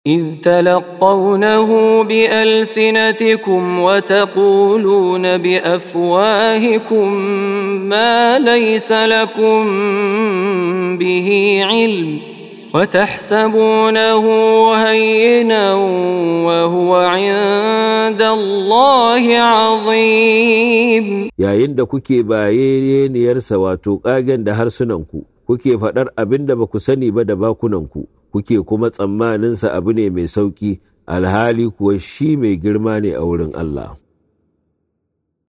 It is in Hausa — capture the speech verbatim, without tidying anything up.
إذ تلقونه بألسنتكم وتقولون بأفواهكم ما ليس لكم به علم وتحسبونه هينا وهو عند الله عظيم. yayin da kuke bayeniyarsa wato ƙagen da harsunanku kuke faɗar abin da ba ku sani ba da bakunanku kuke kuma tsammaninsa abu ne mai sauƙi alhali kuwa shi mai girma ne a wurin Allah.